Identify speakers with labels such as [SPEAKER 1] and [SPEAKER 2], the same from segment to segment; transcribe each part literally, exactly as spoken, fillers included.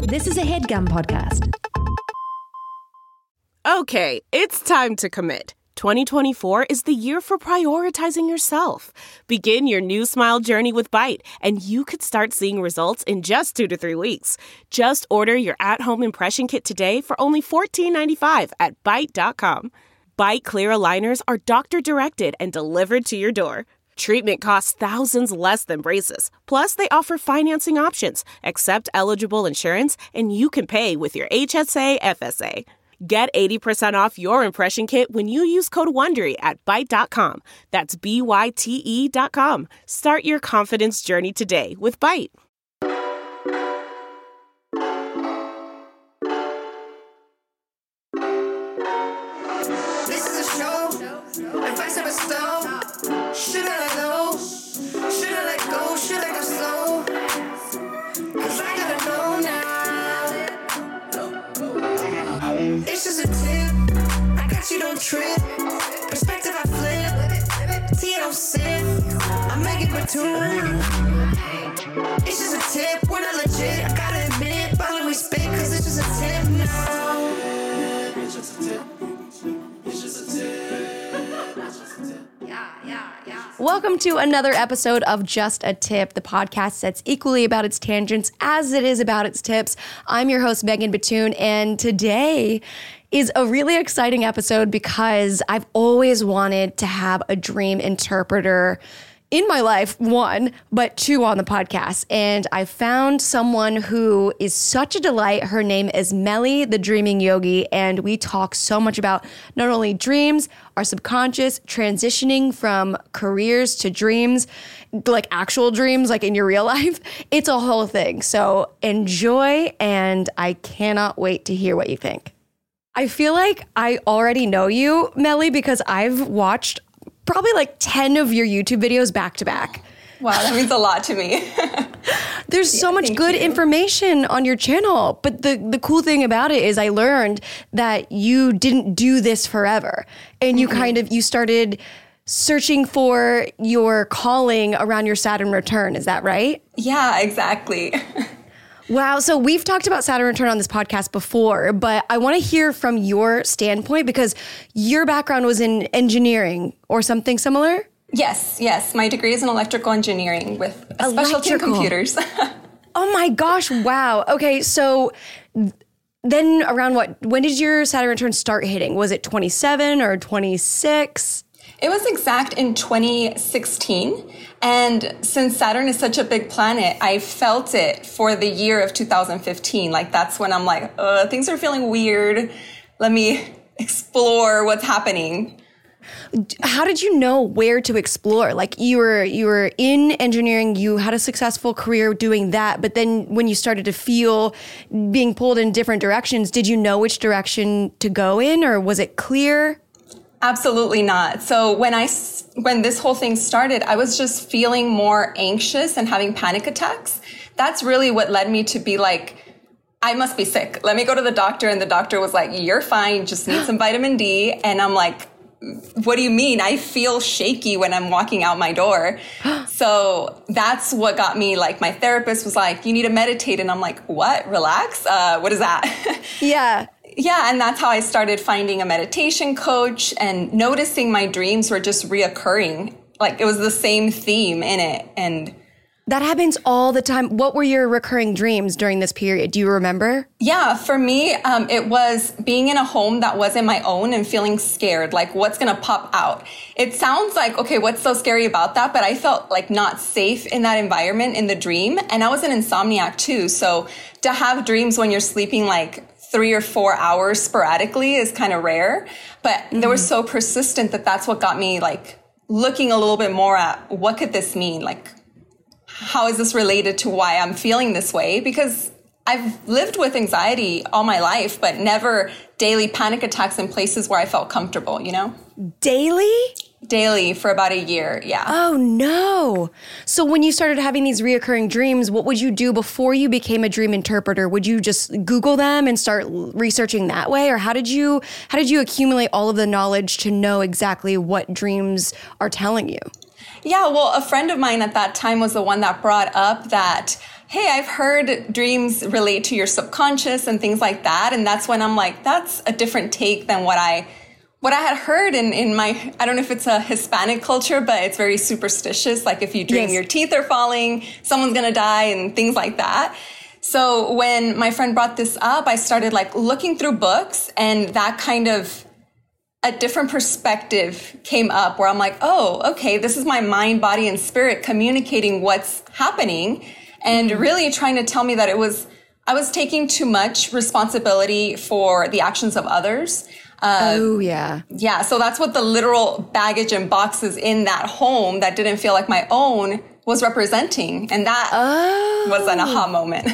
[SPEAKER 1] This is a HeadGum podcast.
[SPEAKER 2] Okay, it's time to commit. twenty twenty-four is the year for prioritizing yourself. Begin your new smile journey with Byte, and you could start seeing results in just two to three weeks. Just order your at-home impression kit today for only fourteen ninety-five at byte dot com. Byte clear aligners are doctor-directed and delivered to your door. Treatment costs thousands less than braces. Plus, they offer financing options, accept eligible insurance, and you can pay with your H S A F S A. Get eighty percent off your impression kit when you use code WONDERY at byte dot com. That's B Y T E dot com. Start your confidence journey today with Byte.
[SPEAKER 3] This is a show. Advice of a stone. Should I let go? Should I let go? Should I go slow? Cause I gotta know now. It's just a tip. I got you, don't trip. Perspective I flip. T don't sip. I make it Batoon. It's just a tip. We're not legit. I gotta admit. Finally we spit. Cause it's just a tip now. It's just a tip. It's just a tip. It's just a tip. Yeah, yeah, yeah.
[SPEAKER 1] Welcome to another episode of Just a Tip, the podcast that's equally about its tangents as it is about its tips. I'm your host, Megan Batoon, and today is a really exciting episode because I've always wanted to have a dream interpreter in my life, one, but two on the podcast. And I found someone who is such a delight. Her name is Melly, the Dreaming Yogi. And we talk so much about not only dreams, our subconscious, transitioning from careers to dreams, like actual dreams, like in your real life. It's a whole thing. So enjoy, and I cannot wait to hear what you think. I feel like I already know you, Melly, because I've watched probably like ten of your YouTube videos back to back.
[SPEAKER 4] Wow, that means a lot to me.
[SPEAKER 1] There's
[SPEAKER 4] yeah,
[SPEAKER 1] so much good
[SPEAKER 4] you.
[SPEAKER 1] information on your channel. But the, the cool thing about it is I learned that you didn't do this forever. And you mm-hmm. kind of, you started searching for your calling around your Saturn return. Is that right?
[SPEAKER 4] Yeah, exactly.
[SPEAKER 1] Wow. So we've talked about Saturn return on this podcast before, but I want to hear from your standpoint because your background was in engineering or something similar.
[SPEAKER 4] Yes, yes. My degree is in electrical engineering with a specialty in computers.
[SPEAKER 1] Oh my gosh. Wow. Okay. So then around what, when did your Saturn return start hitting? Was it twenty-seven or twenty-six?
[SPEAKER 4] It was exact in twenty sixteen. And since Saturn is such a big planet, I felt it for the year of two thousand fifteen. Like, that's when I'm like, uh, things are feeling weird. Let me explore what's happening.
[SPEAKER 1] How did you know where to explore? Like, you were you were in engineering, you had a successful career doing that, but then when you started to feel being pulled in different directions, did you know which direction to go in, or was it clear?
[SPEAKER 4] Absolutely not. So when I, when this whole thing started, I was just feeling more anxious and having panic attacks. That's really what led me to be like, I must be sick. Let me go to the doctor. And the doctor was like, you're fine. You just need some vitamin D. And I'm like, what do you mean? I feel shaky when I'm walking out my door. So that's what got me, like, my therapist was like, you need to meditate. And I'm like, what? Relax? Uh, what is that?
[SPEAKER 1] Yeah.
[SPEAKER 4] Yeah, and that's how I started finding a meditation coach and noticing my dreams were just reoccurring. Like, it was the same theme in it. And
[SPEAKER 1] that happens all the time. What were your recurring dreams during this period? Do you remember?
[SPEAKER 4] Yeah, for me, um, it was being in a home that wasn't my own and feeling scared, like what's going to pop out. It sounds like, okay, what's so scary about that? But I felt like not safe in that environment in the dream. And I was an insomniac too. So to have dreams when you're sleeping like three or four hours sporadically is kind of rare, but mm-hmm. they were so persistent that that's what got me like looking a little bit more at what could this mean? Like, how is this related to why I'm feeling this way? Because I've lived with anxiety all my life, but never daily panic attacks in places where I felt comfortable, you know?
[SPEAKER 1] Daily?
[SPEAKER 4] Daily for about a year, yeah.
[SPEAKER 1] Oh, no. So when you started having these reoccurring dreams, what would you do before you became a dream interpreter? Would you just Google them and start researching that way? Or how did you how did you accumulate all of the knowledge to know exactly what dreams are telling you?
[SPEAKER 4] Yeah, well, a friend of mine at that time was the one that brought up that, hey, I've heard dreams relate to your subconscious and things like that. And that's when I'm like, that's a different take than what I what I had heard in, in my, I don't know if it's a Hispanic culture, but it's very superstitious. Like if you dream
[SPEAKER 1] Yes.
[SPEAKER 4] your teeth are falling, someone's going to die and things like that. So when my friend brought this up, I started like looking through books, and that kind of a different perspective came up where I'm like, oh, okay, this is my mind, body, and spirit communicating what's happening and really trying to tell me that it was, I was taking too much responsibility for the actions of others. Uh,
[SPEAKER 1] oh, yeah.
[SPEAKER 4] Yeah. So that's what the literal baggage and boxes in that home that didn't feel like my own was representing. And that
[SPEAKER 1] Oh.
[SPEAKER 4] was an aha moment.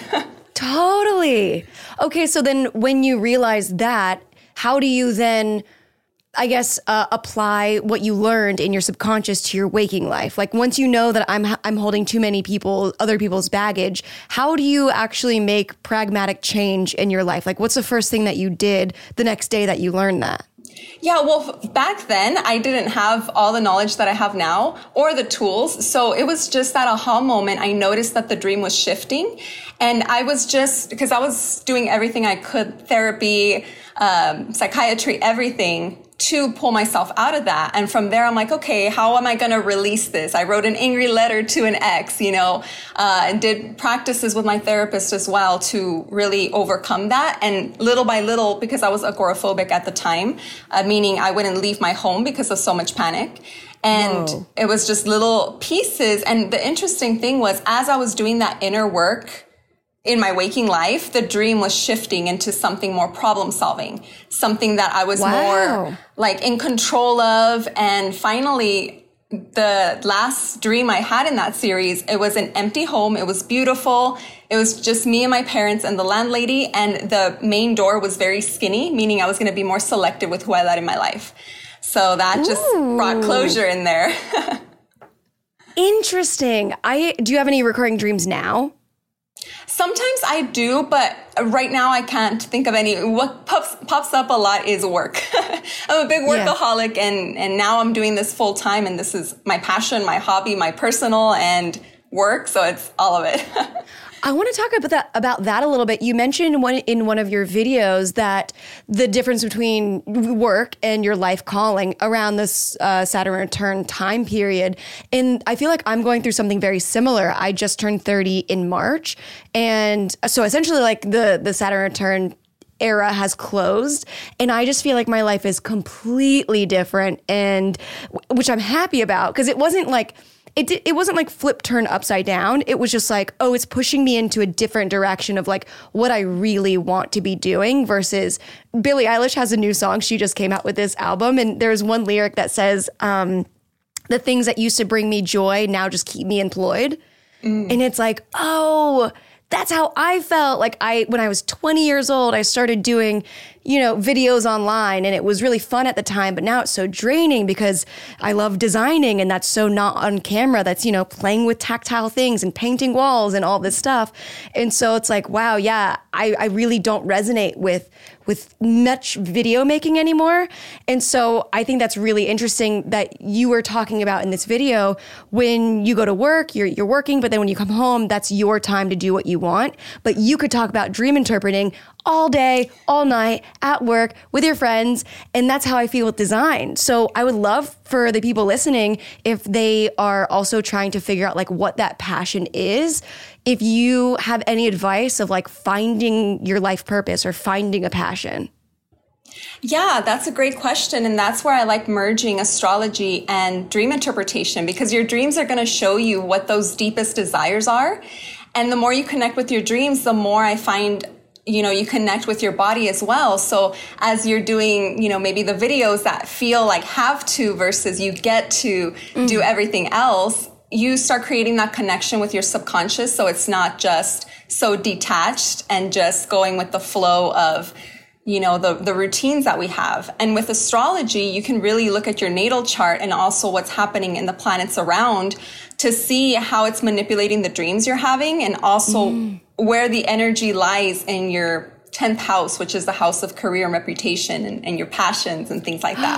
[SPEAKER 1] Totally. Okay, so then when you realize that, how do you then, I guess, uh, apply what you learned in your subconscious to your waking life? Like once you know that I'm I'm holding too many people, other people's baggage, how do you actually make pragmatic change in your life? Like what's the first thing that you did the next day that you learned that?
[SPEAKER 4] Yeah, well, back then I didn't have all the knowledge that I have now or the tools. So it was just that aha moment. I noticed that the dream was shifting, and I was just, because I was doing everything I could, therapy, um, psychiatry, everything, to pull myself out of that. And from there, I'm like, okay, how am I going to release this? I wrote an angry letter to an ex, you know, uh, and did practices with my therapist as well to really overcome that. And little by little, because I was agoraphobic at the time, uh, meaning I wouldn't leave my home because of so much panic. And
[SPEAKER 1] Whoa.
[SPEAKER 4] It was just little pieces. And the interesting thing was, as I was doing that inner work in my waking life, the dream was shifting into something more problem solving, something that I was
[SPEAKER 1] Wow.
[SPEAKER 4] more like in control of. And finally, the last dream I had in that series, it was an empty home. It was beautiful. It was just me and my parents and the landlady, and the main door was very skinny, meaning I was going to be more selective with who I let in my life. So that just
[SPEAKER 1] Ooh.
[SPEAKER 4] brought closure in there.
[SPEAKER 1] Interesting. I do you have any recurring dreams now?
[SPEAKER 4] Sometimes I do, but right now I can't think of any. What pops, pops up a lot is work. I'm a big workaholic, yeah. and, and now I'm doing this full time, and this is my passion, my hobby, my personal and work. So it's all of it.
[SPEAKER 1] I want to talk about that about that a little bit. You mentioned one in one of your videos that the difference between work and your life calling around this uh, Saturn return time period. And I feel like I'm going through something very similar. I just turned thirty in March. And so essentially like the, the Saturn return era has closed, and I just feel like my life is completely different, and which I'm happy about, because it wasn't like It did, it wasn't like flip turn upside down. It was just like, oh, it's pushing me into a different direction of like what I really want to be doing versus Billie Eilish has a new song. She just came out with this album, and there's one lyric that says, um, the things that used to bring me joy now just keep me employed. Mm. And it's like, oh, that's how I felt. Like I, when I was twenty years old, I started doing, you know, videos online, and it was really fun at the time, but now it's so draining because I love designing, and that's so not on camera. That's, you know, playing with tactile things and painting walls and all this stuff. And so it's like, wow, yeah, I, I really don't resonate with with much video making anymore. And so I think that's really interesting that you were talking about in this video, when you go to work, you're you're working, but then when you come home, that's your time to do what you want. But you could talk about dream interpreting all day, all night, at work, with your friends. And that's how I feel with design. So I would love for the people listening, if they are also trying to figure out like what that passion is, if you have any advice of like finding your life purpose or finding a passion.
[SPEAKER 4] Yeah, that's a great question. And that's where I like merging astrology and dream interpretation, because your dreams are going to show you what those deepest desires are. And the more you connect with your dreams, the more I find, you know, you connect with your body as well. So as you're doing, you know, maybe the videos that feel like have to versus you get to mm-hmm. do everything else, you start creating that connection with your subconscious. So it's not just so detached and just going with the flow of, you know, the, the routines that we have. And with astrology, you can really look at your natal chart and also what's happening in the planets around to see how it's manipulating the dreams you're having, and also mm. where the energy lies in your tenth house, which is the house of career and reputation and, and your passions and things like that.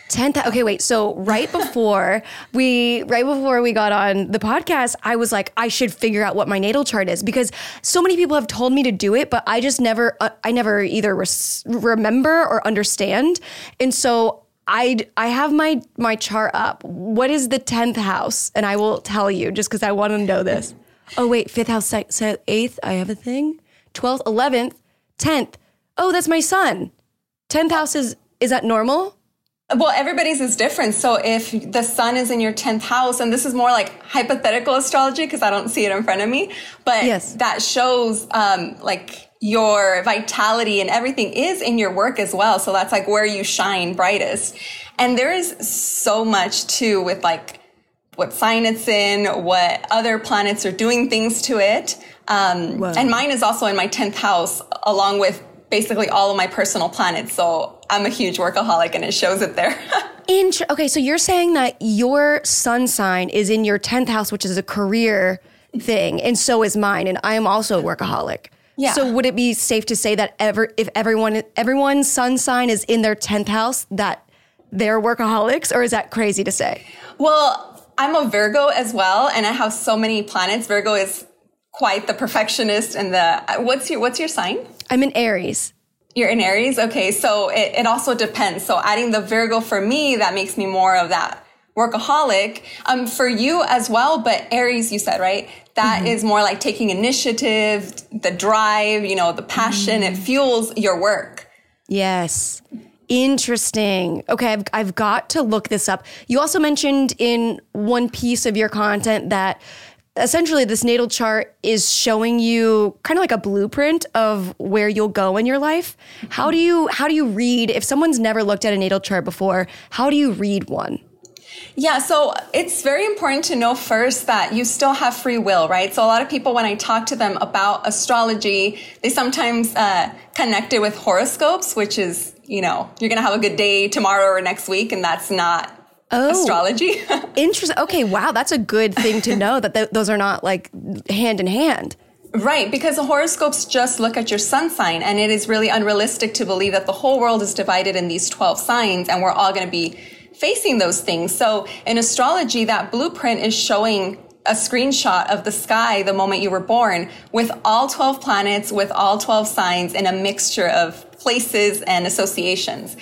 [SPEAKER 1] tenth. Okay, wait. So right before we, right before we got on the podcast, I was like, I should figure out what my natal chart is because so many people have told me to do it, but I just never, uh, I never either res- remember or understand. And so I, I have my, my chart up. What is the tenth house? And I will tell you just because I want to know this. Oh, wait, fifth house, se- eighth, I have a thing. twelfth, eleventh, tenth. Oh, that's my son. tenth house is, is that normal?
[SPEAKER 4] Well, everybody's is different. So if the sun is in your tenth house, and this is more like hypothetical astrology because I don't see it in front of me, but
[SPEAKER 1] yes.
[SPEAKER 4] that shows um, like your vitality and everything is in your work as well. So that's like where you shine brightest. And there is so much too with like what sign it's in, what other planets are doing things to it. Um, and mine is also in my tenth house along with basically all of my personal planets. So I'm a huge workaholic and it shows it there.
[SPEAKER 1] Int- okay, so you're saying that your sun sign is in your tenth house, which is a career thing, and so is mine, and I am also a workaholic.
[SPEAKER 4] Yeah.
[SPEAKER 1] So would it be safe to say that ever if everyone everyone's sun sign is in their tenth house, that they're workaholics, or is that crazy to say?
[SPEAKER 4] Well, I'm a Virgo as well, and I have so many planets. Virgo is quite the perfectionist and the, what's your, what's your sign?
[SPEAKER 1] I'm in Aries.
[SPEAKER 4] You're in Aries? Okay. So it, it also depends. So adding the Virgo for me, that makes me more of that workaholic. Um, for you as well, but Aries, you said, right? That mm-hmm. is more like taking initiative, the drive, you know, the passion. Mm-hmm. It fuels your work.
[SPEAKER 1] Yes. Interesting. Okay, I've, I've got to look this up. You also mentioned in one piece of your content that essentially this natal chart is showing you kind of like a blueprint of where you'll go in your life. How do you how do you read, if someone's never looked at a natal chart before, how do you read one?
[SPEAKER 4] Yeah, so it's very important to know first that you still have free will, right? So a lot of people, when I talk to them about astrology, they sometimes uh, connect it with horoscopes, which is, you know, you're going to have a good day tomorrow or next week, and that's not oh, astrology.
[SPEAKER 1] Interesting. Okay, wow, that's a good thing to know that th- those are not like hand in hand.
[SPEAKER 4] Right, because the horoscopes just look at your sun sign, and it is really unrealistic to believe that the whole world is divided in these twelve signs, and we're all going to be facing those things. So in astrology, that blueprint is showing a screenshot of the sky the moment you were born with all twelve planets, with all twelve signs, and a mixture of places and associations.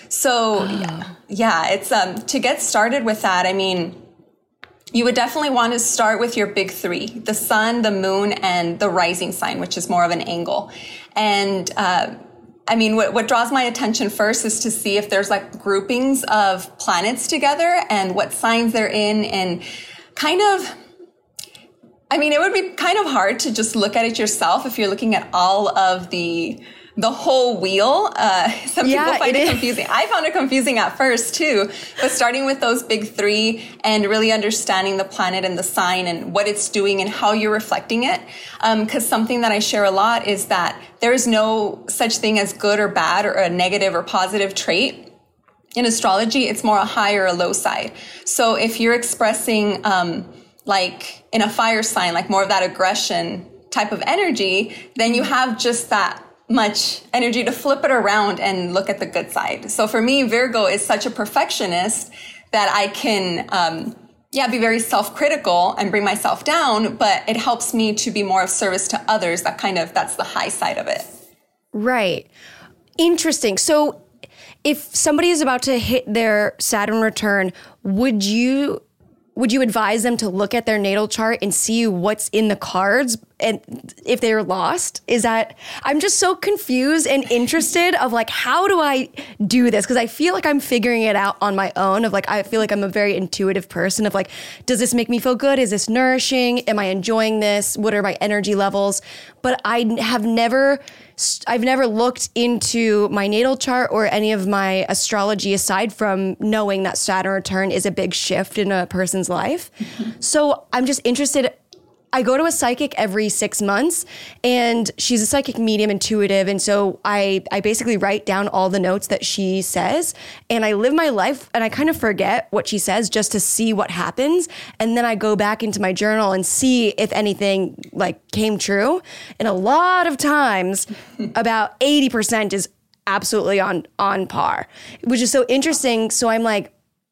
[SPEAKER 4] So oh. yeah, yeah, it's um to get started with that, I mean, you would definitely want to start with your big three, the sun, the moon, and the rising sign, which is more of an angle. And uh I mean, what, what draws my attention first is to see if there's like groupings of planets together and what signs they're in, and kind of, I mean, it would be kind of hard to just look at it yourself if you're looking at all of the the whole wheel. Uh, some
[SPEAKER 1] yeah,
[SPEAKER 4] people find
[SPEAKER 1] it
[SPEAKER 4] it
[SPEAKER 1] is. confusing.
[SPEAKER 4] I found it confusing at first too, but starting with those big three and really understanding the planet and the sign and what it's doing and how you're reflecting it. Um, cause something that I share a lot is that there is no such thing as good or bad or a negative or positive trait. In astrology, it's more a high or a low side. So if you're expressing, um, like in a fire sign, like more of that aggression type of energy, then you have just that much energy to flip it around and look at the good side. So for me, Virgo is such a perfectionist that I can, um, yeah, be very self-critical and bring myself down, but it helps me to be more of service to others. That kind of, that's the high side of it.
[SPEAKER 1] Right. Interesting. So if somebody is about to hit their Saturn return, would you would you advise them to look at their natal chart and see what's in the cards and if they're lost? Is that, I'm just so confused and interested of like, how do I do this? Because I feel like I'm figuring it out on my own of like, I feel like I'm a very intuitive person of like, does this make me feel good? Is this nourishing? Am I enjoying this? What are my energy levels? But I have never, I've never looked into my natal chart or any of my astrology aside from knowing that Saturn return is a big shift in a person's life. Mm-hmm. So I'm just interested. I go to a psychic every six months and she's a psychic medium intuitive. And so I, I basically write down all the notes that she says and I live my life and I kind of forget what she says just to see what happens. And then I go back into my journal and see if anything like came true. And a lot of times about eighty percent is absolutely on on par, which is so interesting. So I'm like,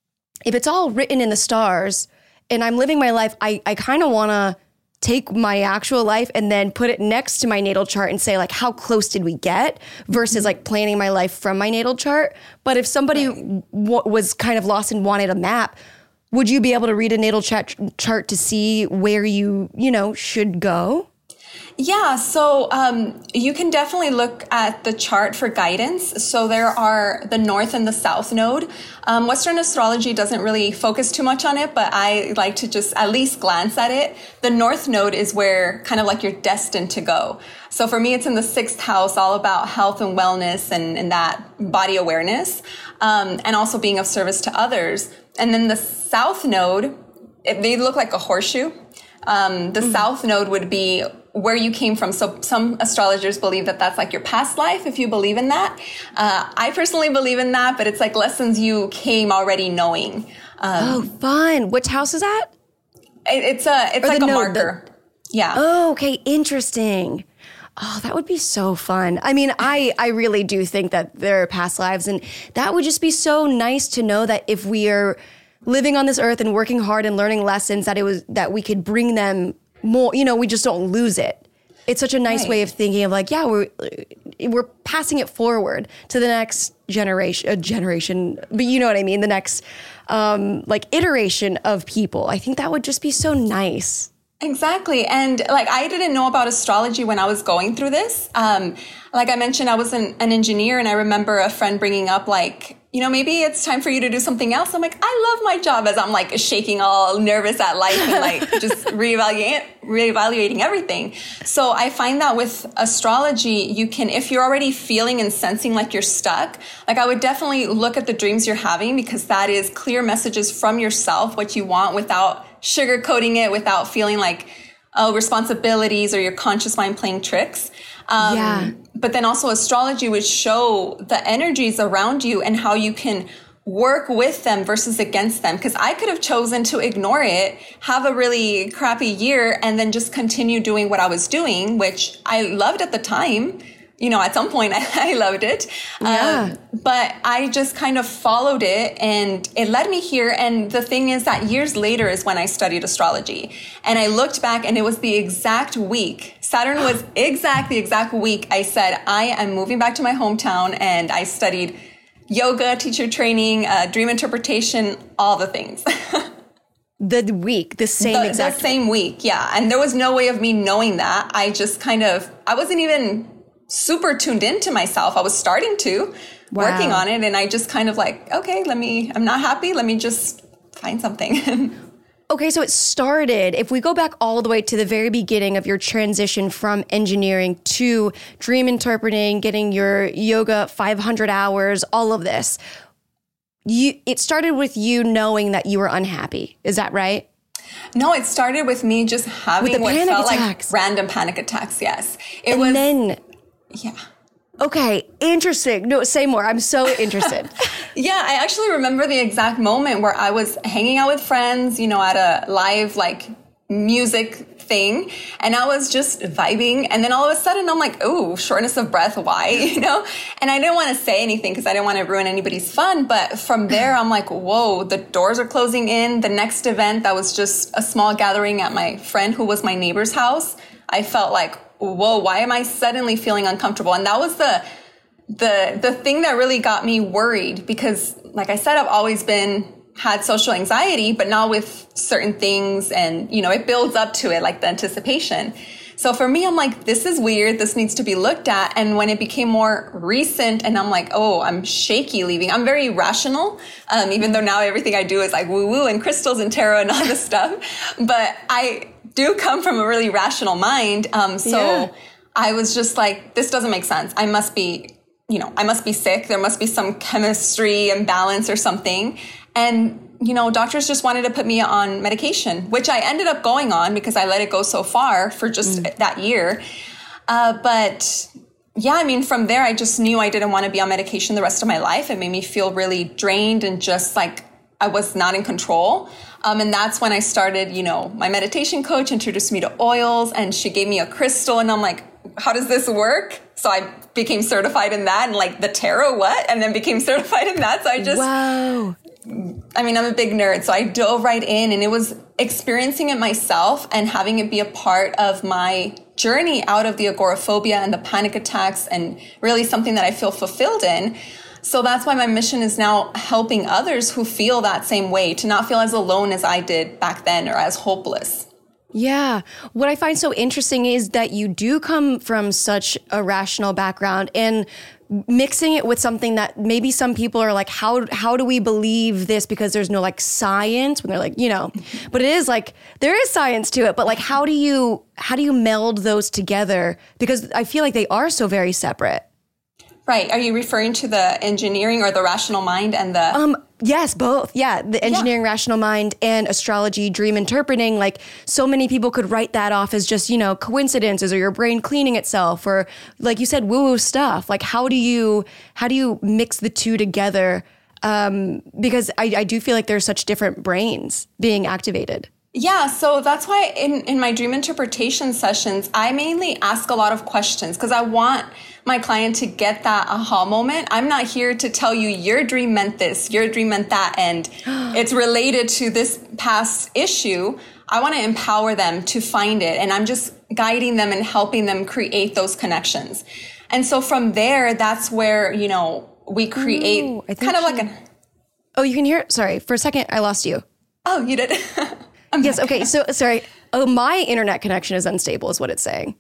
[SPEAKER 1] if it's all written in the stars and I'm living my life, I, I kind of want to take my actual life and then put it next to my natal chart and say, like, how close did we get versus like planning my life from my natal chart. But if somebody right. w- was kind of lost and wanted a map, would you be able to read a natal chart chart to see where you, you know, should go?
[SPEAKER 4] Yeah, so um, you can definitely look at the chart for guidance. So there are the North and the South node. Um, Western astrology doesn't really focus too much on it, but I like to just at least glance at it. The North node is where kind of like you're destined to go. So for me, it's in the sixth house, all about health and wellness and, and that body awareness, um, and also being of service to others. And then the South node, it, they look like a horseshoe. Um, the mm-hmm. South node would be where you came from. So some astrologers believe that that's like your past life, if you believe in that. Uh, I personally believe in that, but it's like lessons you came already knowing. Um,
[SPEAKER 1] oh, fun. Which house is that?
[SPEAKER 4] It, it's a, it's or like a node, marker. The... Yeah.
[SPEAKER 1] Oh, okay. Interesting. Oh, that would be so fun. I mean, I, I really do think that there are past lives, and that would just be so nice to know that if we are living on this earth and working hard and learning lessons, that it was, that we could bring them more, you know, we just don't lose it. It's such a nice right. way of thinking of like, yeah, we're we're passing it forward to the next generation, uh, generation, but you know what I mean, the next um, like iteration of people. I think that would just be so nice.
[SPEAKER 4] Exactly. And like, I didn't know about astrology when I was going through this. Um, like I mentioned, I was an, an engineer, and I remember a friend bringing up like, you know, maybe it's time for you to do something else. I'm like, I love my job, as I'm like shaking all nervous at life and like just reevaluating, reevaluating everything. So I find that with astrology, you can, if you're already feeling and sensing like you're stuck, like I would definitely look at the dreams you're having, because that is clear messages from yourself, what you want, without sugarcoating it, without feeling like, oh, responsibilities or your conscious mind playing tricks. Um, yeah. But then also astrology would show the energies around you and how you can work with them versus against them. Because I could have chosen to ignore it, have a really crappy year, and then just continue doing what I was doing, which I loved at the time. You know, at some point I, I loved it.
[SPEAKER 1] Yeah.
[SPEAKER 4] Um, but I just kind of followed it, and it led me here. And the thing is that years later is when I studied astrology, and I looked back, and it was the exact week. Saturn was exact, the exact week I said, I am moving back to my hometown, and I studied yoga, teacher training, uh, dream interpretation, all the things.
[SPEAKER 1] The week, the same
[SPEAKER 4] the,
[SPEAKER 1] exact
[SPEAKER 4] the same week. Yeah. And there was no way of me knowing that. I just kind of, I wasn't even super tuned into myself. I was starting to wow. working on it. And I just kind of like, okay, let me, I'm not happy. Let me just find something.
[SPEAKER 1] Okay. So it started, if we go back all the way to the very beginning of your transition from engineering to dream interpreting, getting your yoga five hundred hours, all of this, you, it started with you knowing that you were unhappy. Is that right?
[SPEAKER 4] No, it started with me just having what felt attacks. like random panic attacks. Yes. It
[SPEAKER 1] and
[SPEAKER 4] was.
[SPEAKER 1] then,
[SPEAKER 4] Yeah.
[SPEAKER 1] Okay, interesting. No, say more. I'm so interested.
[SPEAKER 4] Yeah, I actually remember the exact moment where I was hanging out with friends, you know, at a live like music thing, and I was just vibing, and then all of a sudden I'm like, oh, shortness of breath, why? You know? And I didn't want to say anything because I didn't want to ruin anybody's fun, but from there I'm like, whoa, the doors are closing in. The next event that was just a small gathering at my friend who was my neighbor's house, I felt like, whoa, why am I suddenly feeling uncomfortable? And that was the the the thing that really got me worried, because like I said, I've always been had social anxiety, but not with certain things, and you know, it builds up to it, like the anticipation. So for me, I'm like, this is weird. This needs to be looked at. And when it became more recent and I'm like, oh, I'm shaky leaving. I'm very rational, um, even though now everything I do is like woo woo and crystals and tarot and all this stuff. But I do come from a really rational mind. Um, so yeah. I was just like, this doesn't make sense. I must be, you know, I must be sick. There must be some chemistry imbalance or something. And you know, doctors just wanted to put me on medication, which I ended up going on because I let it go so far for just mm. that year. Uh, but yeah, I mean, from there, I just knew I didn't want to be on medication the rest of my life. It made me feel really drained and just like I was not in control. Um, and that's when I started, you know, my meditation coach introduced me to oils, and she gave me a crystal, and I'm like, how does this work? So I became certified in that and like the tarot, what? And then became certified in that. So I just,
[SPEAKER 1] wow.
[SPEAKER 4] I mean, I'm a big nerd. So I dove right in, and it was experiencing it myself and having it be a part of my journey out of the agoraphobia and the panic attacks, and really something that I feel fulfilled in. So that's why my mission is now helping others who feel that same way to not feel as alone as I did back then, or as hopeless.
[SPEAKER 1] Yeah. What I find so interesting is that you do come from such a rational background, and mixing it with something that maybe some people are like, how how do we believe this? Because there's no like science, when they're like, you know, but it is like, there is science to it. But like, how do you, how do you meld those together? Because I feel like they are so very separate.
[SPEAKER 4] Right. Are you referring to the engineering or the rational mind and the...
[SPEAKER 1] Um, yes, both. Yeah. The engineering, yeah. Rational mind, and astrology, dream interpreting. Like, so many people could write that off as just, you know, coincidences or your brain cleaning itself, or like you said, woo-woo stuff. Like, how do you, how do you mix the two together? Um, because I, I do feel like there's such different brains being activated.
[SPEAKER 4] Yeah, so that's why in, in my dream interpretation sessions, I mainly ask a lot of questions because I want my client to get that aha moment. I'm not here to tell you your dream meant this, your dream meant that, and it's related to this past issue. I want to empower them to find it, and I'm just guiding them and helping them create those connections. And so from there, that's where, you know, we create Ooh, kind of she... like an...
[SPEAKER 1] Oh, you can hear? Sorry, for a second, I lost you.
[SPEAKER 4] Oh, you did?
[SPEAKER 1] Yes, okay, so, sorry. Oh, my internet connection is unstable is what it's saying.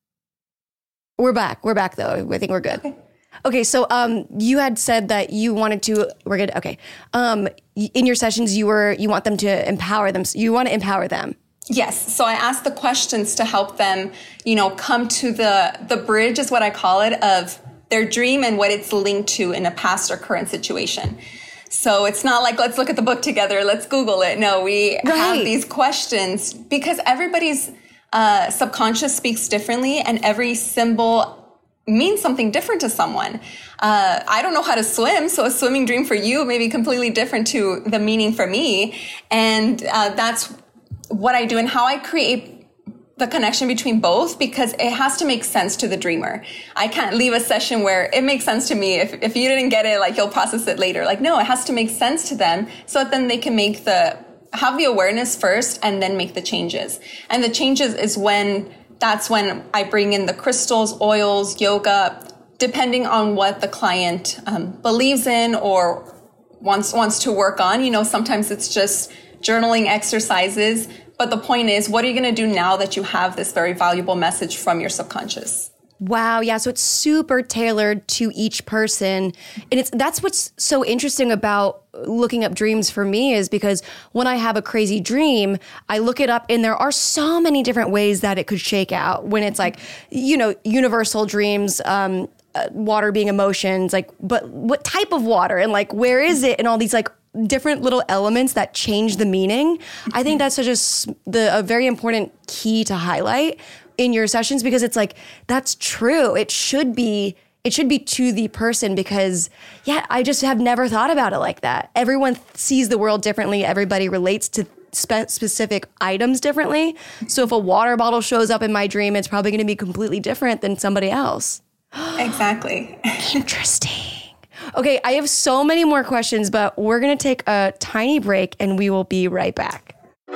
[SPEAKER 1] We're back. We're back, though. I think we're good. Okay, okay so um, you had said that you wanted to, we're good, okay. Um, in your sessions, you were, you want them to empower them. You want to empower them.
[SPEAKER 4] Yes. So I asked the questions to help them, you know, come to the, the bridge is what I call it, of their dream and what it's linked to in a past or current situation. So it's not like, let's look at the book together, let's Google it. No, we right. have these questions because everybody's uh, subconscious speaks differently, and every symbol means something different to someone. Uh, I don't know how to swim, so a swimming dream for you may be completely different to the meaning for me. And uh, that's what I do and how I create the connection between both, because it has to make sense to the dreamer. I can't leave a session where it makes sense to me. If if you didn't get it, like, you'll process it later. Like, no, it has to make sense to them so that then they can make the, have the awareness first and then make the changes. And the changes is when, that's when I bring in the crystals, oils, yoga, depending on what the client um, believes in or wants, wants to work on. You know, sometimes it's just journaling exercises. But the point is, what are you going to do now that you have this very valuable message from your subconscious?
[SPEAKER 1] Wow. Yeah. So it's super tailored to each person. And it's, that's what's so interesting about looking up dreams for me, is because when I have a crazy dream, I look it up and there are so many different ways that it could shake out when it's like, you know, universal dreams, um, uh, water being emotions, like, but what type of water and like, where is it? And all these like different little elements that change the meaning. I think that's such a, the, a very important key to highlight in your sessions, because it's like, that's true. It should be, it should be to the person, because yeah, I just have never thought about it like that. Everyone sees the world differently. Everybody relates to spe- specific items differently. So if a water bottle shows up in my dream, it's probably going to be completely different than somebody else.
[SPEAKER 4] Exactly.
[SPEAKER 1] Interesting. Okay, I have so many more questions, but we're going to take a tiny break and we will be right back.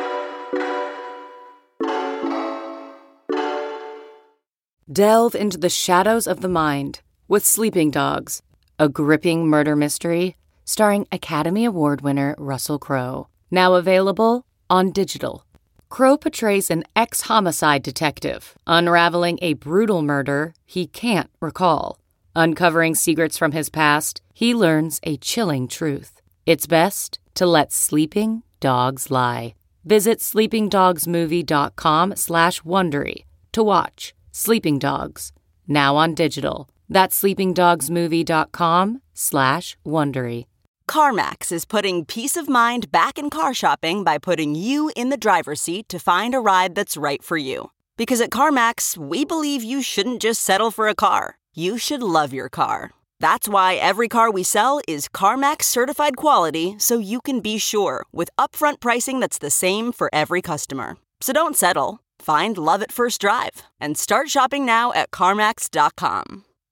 [SPEAKER 5] Delve into the shadows of the mind with Sleeping Dogs, a gripping murder mystery starring Academy Award winner Russell Crowe. Now available on digital. Crowe portrays an ex-homicide detective unraveling a brutal murder he can't recall. Uncovering secrets from his past, he learns a chilling truth. It's best to let sleeping dogs lie. Visit sleepingdogsmovie.com slash Wondery to watch Sleeping Dogs, now on digital. That's sleepingdogsmovie.com slash Wondery.
[SPEAKER 6] CarMax is putting peace of mind back in car shopping by putting you in the driver's seat to find a ride that's right for you. Because at CarMax, we believe you shouldn't just settle for a car. You should love your car. That's why every car we sell is CarMax certified quality, so you can be sure with upfront pricing that's the same for every customer. So don't settle. Find love at first drive and start shopping now at CarMax dot com.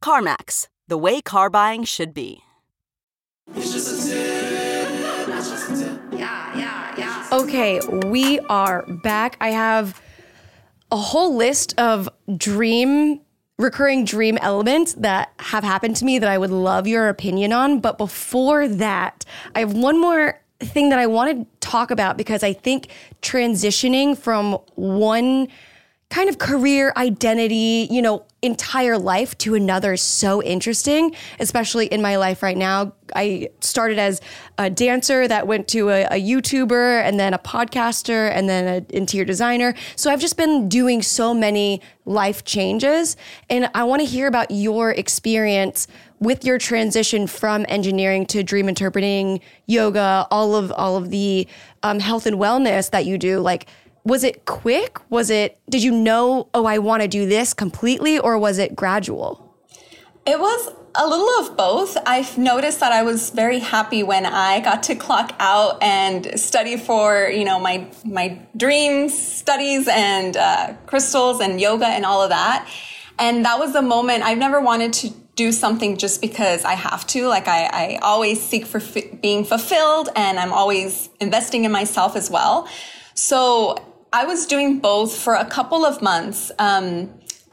[SPEAKER 6] CarMax, the way car buying should be.
[SPEAKER 3] It's just a tip. It's just a tip. Yeah, yeah, yeah.
[SPEAKER 1] Okay, we are back. I have a whole list of dream, recurring dream elements that have happened to me that I would love your opinion on. But before that, I have one more thing that I want to talk about because I think transitioning from one kind of career identity, you know, entire life to another is so interesting, especially in my life right now. I started as a dancer that went to a, a YouTuber and then a podcaster and then an interior designer. So I've just been doing so many life changes. And I want to hear about your experience with your transition from engineering to dream interpreting, yoga, all of all of the um, health and wellness that you do. Like, was it quick? Was it, did you know, oh, I want to do this completely, or was it gradual?
[SPEAKER 4] It was a little of both. I've noticed that I was very happy when I got to clock out and study for, you know, my, my dreams, studies and uh, crystals and yoga and all of that. And that was the moment. I've never wanted to do something just because I have to. Like I, I always seek for f- being fulfilled, and I'm always investing in myself as well. So I was doing both for a couple of months um,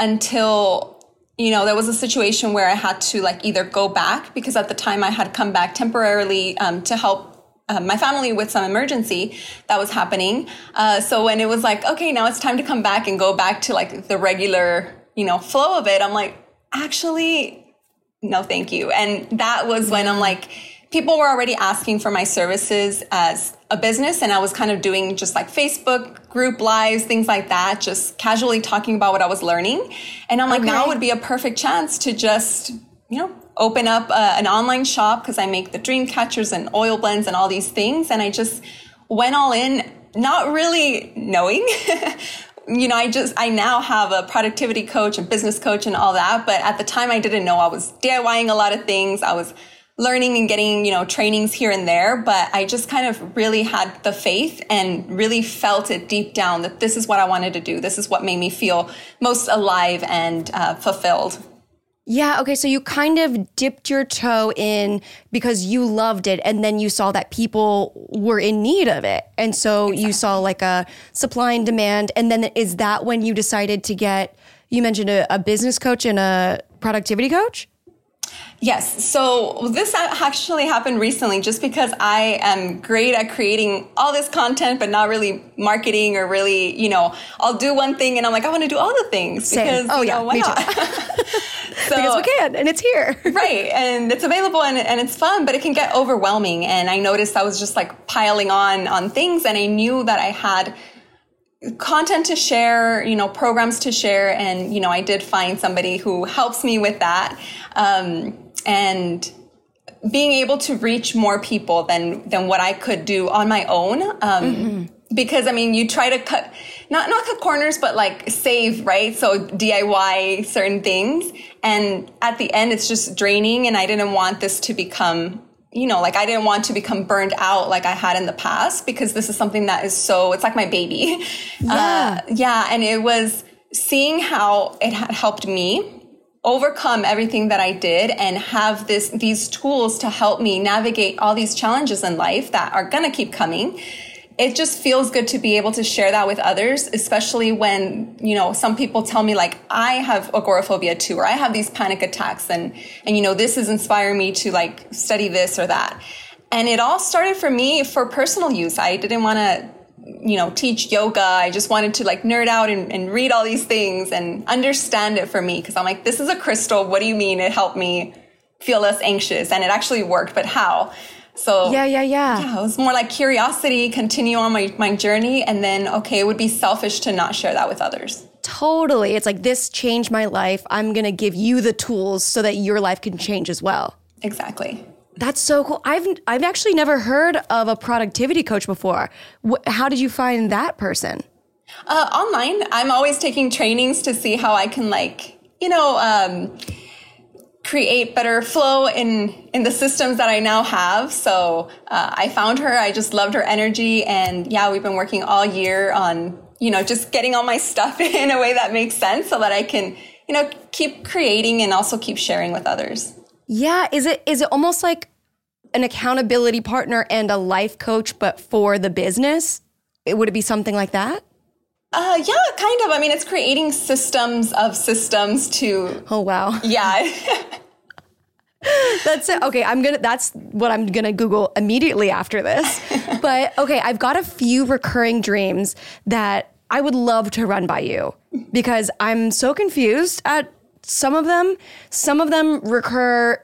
[SPEAKER 4] until, you know, there was a situation where I had to like either go back, because at the time I had come back temporarily um, to help uh, my family with some emergency that was happening. Uh, so when it was like, okay, now it's time to come back and go back to like the regular, you know, flow of it, I'm like, actually, no, thank you. And that was when I'm like, people were already asking for my services as a business, and I was kind of doing just like Facebook group lives, things like that, just casually talking about what I was learning. And I'm like, okay, now would be a perfect chance to just, you know, open up a, an online shop, because I make the dream catchers and oil blends and all these things. And I just went all in, not really knowing. You know, I just, I now have a productivity coach and business coach and all that. But at the time I didn't know. I was DIYing a lot of things. I was learning and getting, you know, trainings here and there, but I just kind of really had the faith and really felt it deep down that this is what I wanted to do. This is what made me feel most alive and uh, fulfilled.
[SPEAKER 1] Yeah. Okay. So you kind of dipped your toe in because you loved it, and then you saw that people were in need of it. And so exactly. You saw like a supply and demand. And then is that when you decided to get, you mentioned a, a business coach and a productivity coach?
[SPEAKER 4] Yes. So this actually happened recently, just because I am great at creating all this content, but not really marketing or really, you know, I'll do one thing and I'm like, I want to do all the things.
[SPEAKER 1] Same.
[SPEAKER 4] Because,
[SPEAKER 1] oh, yeah,
[SPEAKER 4] know, why
[SPEAKER 1] me
[SPEAKER 4] not?
[SPEAKER 1] too.
[SPEAKER 4] So,
[SPEAKER 1] because we can, and it's here.
[SPEAKER 4] Right. And it's available and, and it's fun, but it can get overwhelming. And I noticed I was just like piling on on things, and I knew that I had content to share, you know, programs to share. And, you know, I did find somebody who helps me with that. Um, and being able to reach more people than, than what I could do on my own. Um, mm-hmm. Because, I mean, you try to cut, not, not cut corners, but like save, right? So D I Y certain things. And at the end, it's just draining. And I didn't want this to become, you know, like I didn't want to become burned out like I had in the past, because this is something that is so, it's like my baby.
[SPEAKER 1] Yeah.
[SPEAKER 4] Uh, yeah. And it was seeing how it had helped me overcome everything that I did and have this, these tools to help me navigate all these challenges in life that are going to keep coming. It just feels good to be able to share that with others, especially when, you know, some people tell me like, I have agoraphobia too, or I have these panic attacks, and, and, you know, this is inspiring me to like study this or that. And it all started for me for personal use. I didn't want to, you know, teach yoga. I just wanted to like nerd out and, and read all these things and understand it for me. Cause I'm like, this is a crystal. What do you mean? It helped me feel less anxious, and it actually worked, but how? So
[SPEAKER 1] yeah, yeah, yeah.
[SPEAKER 4] Yeah, it was more like curiosity, continue on my, my journey. And then, okay, it would be selfish to not share that with others.
[SPEAKER 1] Totally. It's like, this changed my life. I'm going to give you the tools so that your life can change as well.
[SPEAKER 4] Exactly.
[SPEAKER 1] That's so cool. I've I've actually never heard of a productivity coach before. Wh- how did you find that person?
[SPEAKER 4] Uh, online. I'm always taking trainings to see how I can like, you know, um, create better flow in, in the systems that I now have. So uh, I found her. I just loved her energy. And yeah, we've been working all year on, you know, just getting all my stuff in a way that makes sense so that I can, you you know, keep creating and also keep sharing with others.
[SPEAKER 1] Yeah. Is it is it almost like an accountability partner and a life coach, but for the business? It, would it be something like that?
[SPEAKER 4] Uh, yeah, kind of. I mean, it's creating systems of systems to...
[SPEAKER 1] Oh, wow.
[SPEAKER 4] Yeah.
[SPEAKER 1] That's it. Okay, I'm gonna. That's what I'm gonna Google immediately after this. But okay, I've got a few recurring dreams that I would love to run by you because I'm so confused at some of them. Some of them recur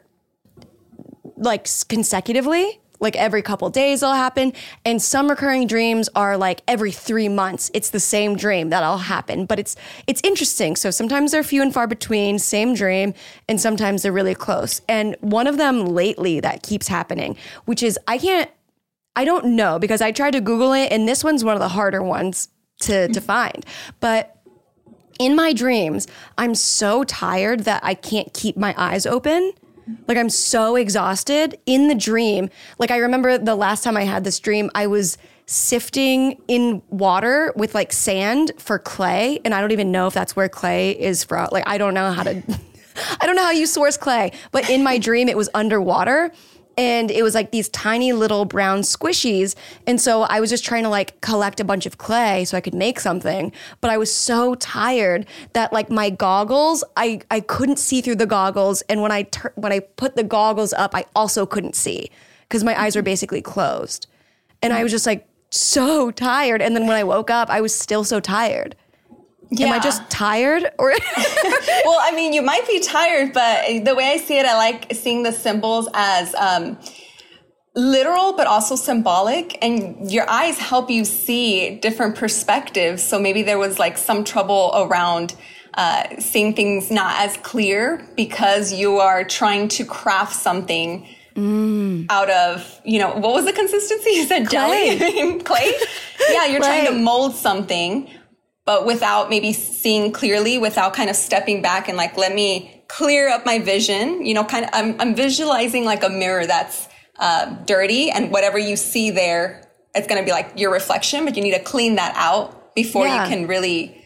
[SPEAKER 1] like consecutively, like every couple days it'll happen, and some recurring dreams are like every three months. It's the same dream that'll happen, but it's it's interesting. So sometimes they're few and far between, same dream, and sometimes they're really close. And one of them lately that keeps happening, which is I can't, I don't know because I tried to Google it, and this one's one of the harder ones to to find. But in my dreams, I'm so tired that I can't keep my eyes open. Like I'm so exhausted in the dream. Like I remember the last time I had this dream, I was sifting in water with like sand for clay. And I don't even know if that's where clay is from. Like, I don't know how to, I don't know how you source clay, but in my dream it was underwater. And it was like these tiny little brown squishies. And so I was just trying to like collect a bunch of clay so I could make something. But I was so tired that like my goggles, I, I couldn't see through the goggles. And when I tur- when I put the goggles up, I also couldn't see because my eyes were basically closed. And I was just like so tired. And then when I woke up, I was still so tired. Yeah. Am I just tired? Or
[SPEAKER 4] well, I mean, you might be tired, but the way I see it, I like seeing the symbols as um, literal, but also symbolic. And your eyes help you see different perspectives. So maybe there was like some trouble around uh, seeing things not as clear because you are trying to craft something Mm. out of, you know, what was the consistency? You said
[SPEAKER 1] Clay.
[SPEAKER 4] jelly? Clay? Yeah, you're
[SPEAKER 1] Clay.
[SPEAKER 4] trying to mold something, but without maybe seeing clearly, without kind of stepping back and like, let me clear up my vision. You know, kind of, I'm, I'm visualizing like a mirror that's uh, dirty, and whatever you see there, it's going to be like your reflection, but you need to clean that out before yeah. you can really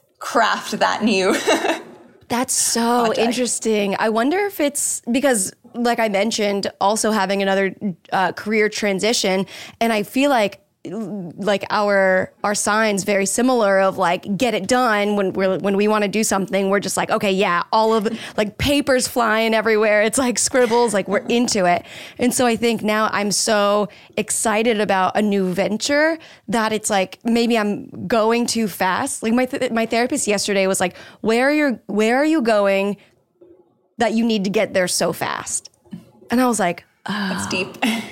[SPEAKER 4] craft that new.
[SPEAKER 1] That's so project. Interesting. I wonder if it's because, like I mentioned, also having another uh, career transition, and I feel like like our our signs very similar of like get it done when we're when we want to do something. We're just like, okay, yeah, all of like papers flying everywhere. It's like scribbles, like we're into it. And so I think now I'm so excited about a new venture that it's like maybe I'm going too fast. Like my th- my therapist yesterday was like, where are you where are you going that you need to get there so fast? And I was like, oh.
[SPEAKER 4] That's deep.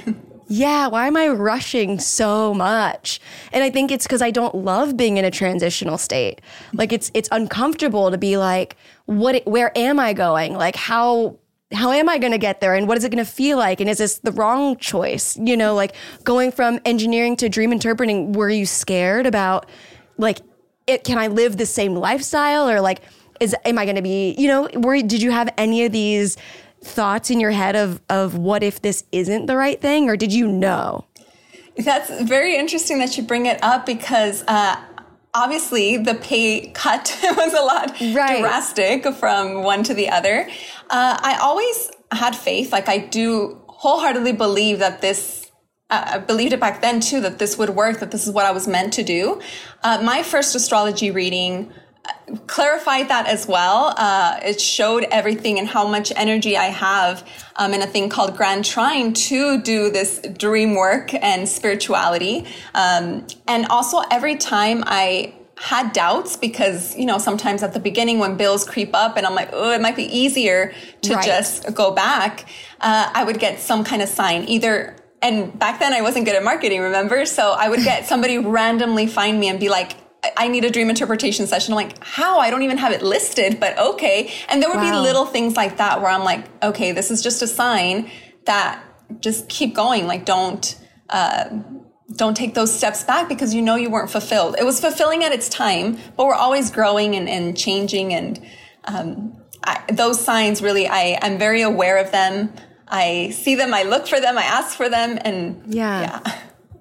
[SPEAKER 1] Yeah, why am I rushing so much? And I think it's because I don't love being in a transitional state. Like it's it's uncomfortable to be like, what? Where am I going? Like how how am I going to get there? And what is it going to feel like? And is this the wrong choice? You know, like going from engineering to dream interpreting, were you scared about like, it, can I live the same lifestyle? Or like, is am I going to be, you know, were, did you have any of these thoughts in your head of of what if this isn't the right thing, or did you know?
[SPEAKER 4] That's very interesting that you bring it up because uh, obviously the pay cut was a lot right. drastic from one to the other. Uh, I always had faith. Like I do wholeheartedly believe that this, uh, I believed it back then too, that this would work, that this is what I was meant to do. Uh, my first astrology reading clarified that as well. Uh, it showed everything and how much energy I have um, in a thing called Grand Trine to do this dream work and spirituality. Um, and also every time I had doubts, because, you know, sometimes at the beginning when bills creep up and I'm like, oh, it might be easier to right. just go back, uh, I would get some kind of sign either. And back then I wasn't good at marketing, remember? So I would get somebody randomly find me and be like, I need a dream interpretation session. I'm like, how? I don't even have it listed, but okay. And there would wow. be little things like that where I'm like, okay, this is just a sign that just keep going. Like, don't, uh, don't take those steps back because you know you weren't fulfilled. It was fulfilling at its time, but we're always growing and, and changing. And um, I, those signs really, I, I'm very aware of them. I see them, I look for them, I ask for them. And
[SPEAKER 1] yeah.
[SPEAKER 4] yeah.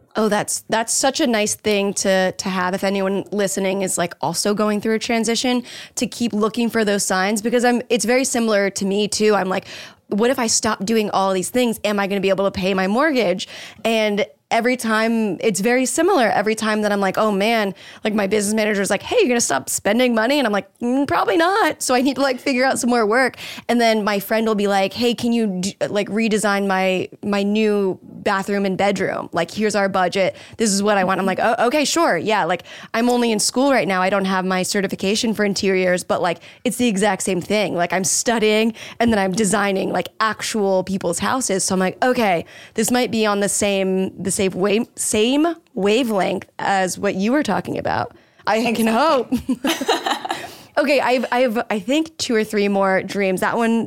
[SPEAKER 1] Oh, that's that's such a nice thing to to have if anyone listening is like also going through a transition, to keep looking for those signs, because I'm it's very similar to me too. I'm like, what if I stop doing all these things? Am I going to be able to pay my mortgage? And every time, it's very similar. Every time that I'm like, oh man, like my business manager is like, hey, you're going to stop spending money? And I'm like, mm, probably not. So I need to like figure out some more work. And then my friend will be like, hey, can you d- like redesign my my new bathroom and bedroom? Like, here's our budget. This is what I want. I'm like, oh, okay, sure. Yeah. Like, I'm only in school right now. I don't have my certification for interiors, but like, it's the exact same thing. Like, I'm studying and then I'm designing like actual people's houses. So I'm like, okay, this might be on the same, the same wave, same wavelength as what you were talking about. I exactly. can hope. Okay. I've, I've, I think two or three more dreams. That one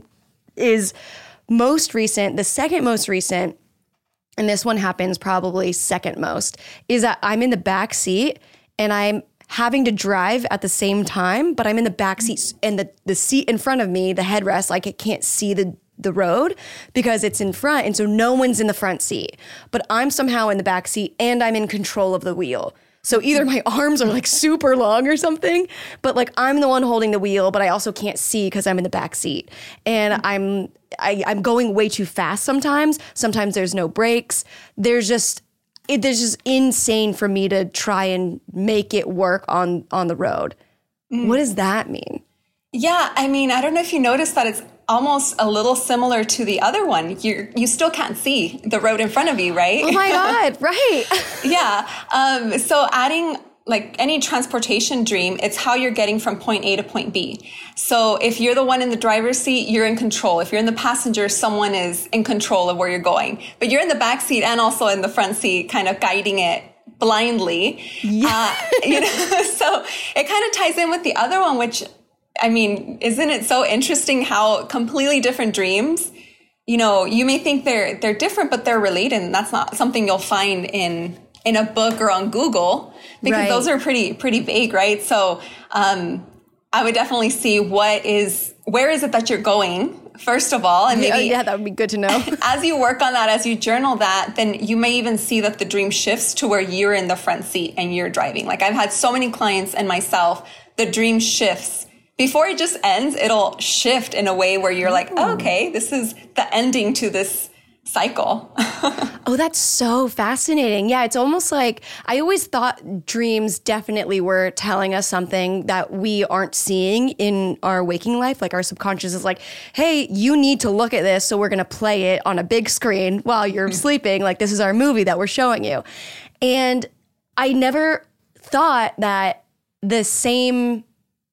[SPEAKER 1] is most recent. The second most recent, and this one happens probably second most, is that I'm in the back seat and I'm having to drive at the same time, but I'm in the back seat and the, the seat in front of me, the headrest, like it can't see the, the road because it's in front. And so no one's in the front seat, but I'm somehow in the back seat and I'm in control of the wheel. So either my arms are like super long or something, but like I'm the one holding the wheel, but I also can't see because I'm in the back seat. And I'm I, I'm going way too fast sometimes. Sometimes there's no brakes. There's just it, there's just insane for me to try and make it work on on the road. Mm. What does that mean?
[SPEAKER 4] Yeah, I mean, I don't know if you noticed that it's almost a little similar to the other one. You you still can't see the road in front of you, right?
[SPEAKER 1] Oh my God, right.
[SPEAKER 4] Yeah. Um, so adding like any transportation dream, it's how you're getting from point A to point B. So if you're the one in the driver's seat, you're in control. If you're in the passenger, someone is in control of where you're going. But you're in the back seat and also in the front seat, kind of guiding it blindly. Yeah. Uh, you know, so it kind of ties in with the other one, which, I mean, isn't it so interesting how completely different dreams, you know, you may think they're they're different, but they're related. And that's not something you'll find in in a book or on Google, because right. those are pretty pretty vague, right? So um, I would definitely see what is, where is it that you're going, first of all. And maybe,
[SPEAKER 1] oh, yeah, that would be good to know.
[SPEAKER 4] As you work on that, as you journal that, then you may even see that the dream shifts to where you're in the front seat and you're driving. Like I've had so many clients and myself, the dream shifts. Before it just ends, it'll shift in a way where you're like, oh, okay, this is the ending to this cycle.
[SPEAKER 1] Oh, that's so fascinating. Yeah, it's almost like I always thought dreams definitely were telling us something that we aren't seeing in our waking life. Like our subconscious is like, hey, you need to look at this, so we're going to play it on a big screen while you're sleeping. Like this is our movie that we're showing you. And I never thought that the same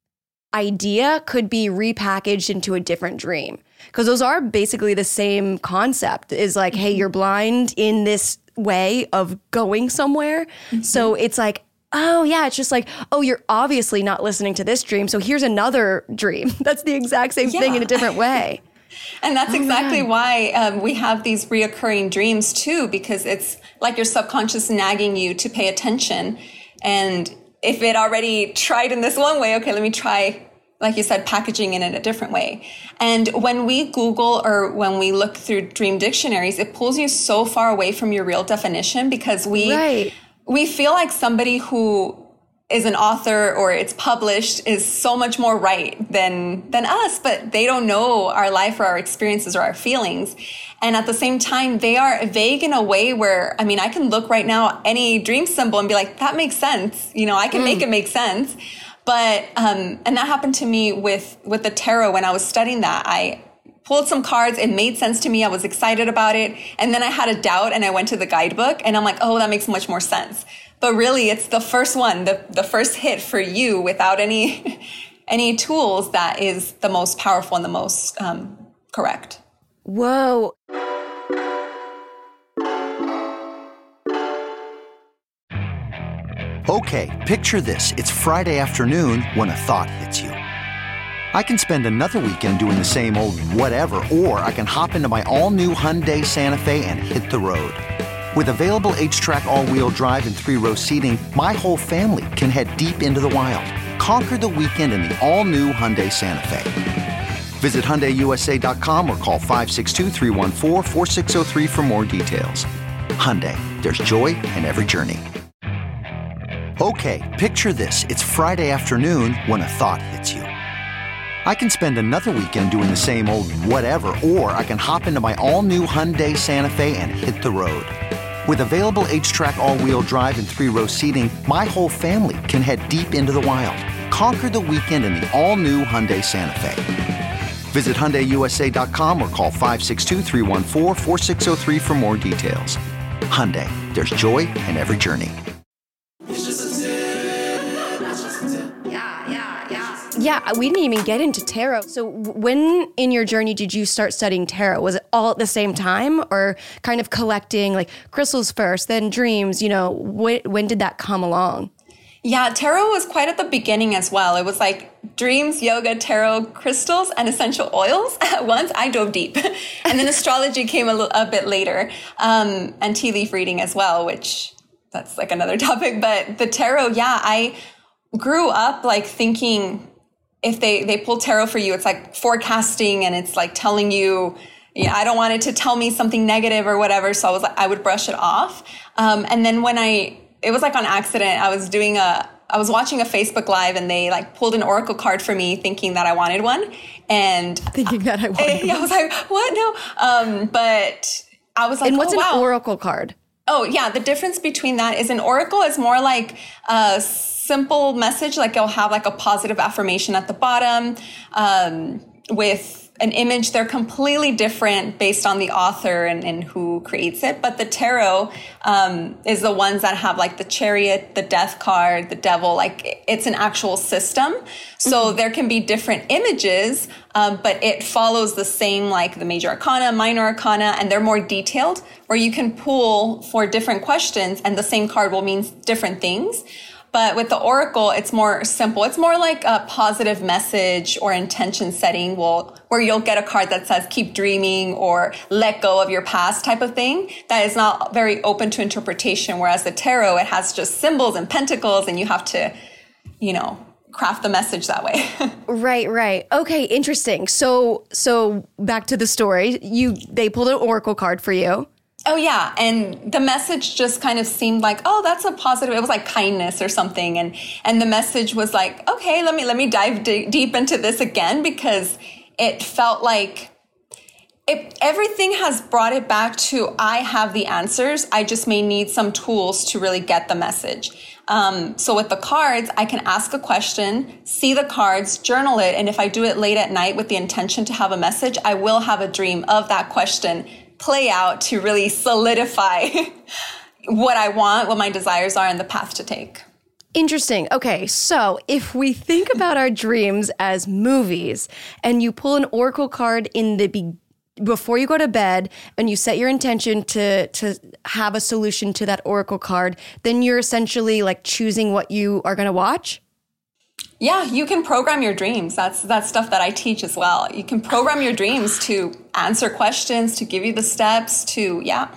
[SPEAKER 1] idea could be repackaged into a different dream, because those are basically the same concept. Is like, hey, you're blind in this way of going somewhere. Mm-hmm. So it's like, oh yeah, it's just like, oh, you're obviously not listening to this dream, so here's another dream that's the exact same yeah. thing in a different way.
[SPEAKER 4] And that's
[SPEAKER 1] oh,
[SPEAKER 4] exactly
[SPEAKER 1] man.
[SPEAKER 4] why um, we have these reoccurring dreams too, because it's like your subconscious nagging you to pay attention. And if it already tried in this one way, okay, let me try, like you said, packaging it in a different way. And when we Google or when we look through dream dictionaries, it pulls you so far away from your real definition, because we
[SPEAKER 1] right.
[SPEAKER 4] we feel like somebody who is an author or it's published is so much more right than than us, but they don't know our life or our experiences or our feelings. And at the same time, they are vague in a way where, I mean, I can look right now, any dream symbol and be like, that makes sense. You know, I can mm. make it make sense. But, um, and that happened to me with, with the tarot when I was studying that. I pulled some cards. It made sense to me. I was excited about it. And then I had a doubt and I went to the guidebook and I'm like, oh, that makes much more sense. But really, it's the first one, the, the first hit for you without any, any tools that is the most powerful and the most, um, correct.
[SPEAKER 1] Whoa.
[SPEAKER 7] Okay, picture this. It's Friday afternoon when a thought hits you. I can spend another weekend doing the same old whatever, or I can hop into my all-new Hyundai Santa Fe and hit the road. With available H-Track all-wheel drive and three-row seating, my whole family can head deep into the wild. Conquer the weekend in the all-new Hyundai Santa Fe. Visit Hyundai U S A dot com or call five six two, three one four, four six zero three for more details. Hyundai, there's joy in every journey. Okay, picture this. It's Friday afternoon when a thought hits you. I can spend another weekend doing the same old whatever, or I can hop into my all-new Hyundai Santa Fe and hit the road. With available H-Track all-wheel drive and three-row seating, my whole family can head deep into the wild. Conquer the weekend in the all-new Hyundai Santa Fe. Visit Hyundai U S A dot com or call five six two, three one four, four six zero three for more details. Hyundai, there's joy in every journey.
[SPEAKER 1] Yeah, we didn't even get into tarot. So when in your journey did you start studying tarot? Was it all at the same time or kind of collecting like crystals first, then dreams? You know, wh- when did that come along?
[SPEAKER 4] Yeah, tarot was quite at the beginning as well. It was like dreams, yoga, tarot, crystals, and essential oils at once. I dove deep. And then astrology came a, l- a bit later, um, and tea leaf reading as well, which that's like another topic. But the tarot, yeah, I grew up like thinking if they, they pull tarot for you, it's like forecasting and it's like telling you, yeah, I don't want it to tell me something negative or whatever. So I was like, I would brush it off. Um, and then when I, it was like on accident, I was doing a, I was watching a Facebook Live and they like pulled an oracle card for me thinking that I wanted one. And
[SPEAKER 1] thinking that I wanted
[SPEAKER 4] I,
[SPEAKER 1] one.
[SPEAKER 4] I was like, what? No. Um, but I was like,
[SPEAKER 1] and what's
[SPEAKER 4] oh, wow.
[SPEAKER 1] an oracle card?
[SPEAKER 4] Oh yeah. The difference between that is an oracle is more like a simple message. Like it'll have like a positive affirmation at the bottom, um, with an image. They're completely different based on the author and, and who creates it. But the tarot um, is the ones that have like the chariot, the death card, the devil. Like it's an actual system. So mm-hmm. there can be different images, um, but it follows the same like the major arcana, minor arcana, and they're more detailed where you can pull for different questions and the same card will mean different things. But with the oracle, it's more simple. It's more like a positive message or intention setting will, where you'll get a card that says keep dreaming or let go of your past type of thing. That is not very open to interpretation. Whereas the tarot, it has just symbols and pentacles and you have to, you know, craft the message that way.
[SPEAKER 1] Right, right. Okay, interesting. So, so back to the story. You, they pulled an oracle card for you.
[SPEAKER 4] Oh, yeah. And the message just kind of seemed like, oh, that's a positive. It was like kindness or something. And and the message was like, okay, let me let me dive d- deep into this again, because it felt like it, everything has brought it back to I have the answers. I just may need some tools to really get the message. Um, so with the cards, I can ask a question, see the cards, journal it. And if I do it late at night with the intention to have a message, I will have a dream of that question play out to really solidify what I want, what my desires are, and the path to take.
[SPEAKER 1] Interesting. Okay, so if we think about our dreams as movies and you pull an oracle card in the be- before you go to bed and you set your intention to to have a solution to that oracle card, then you're essentially like choosing what you are going to watch?
[SPEAKER 4] Yeah, you can program your dreams. That's that's stuff that I teach as well. You can program your dreams to answer questions, to give you the steps, to, yeah.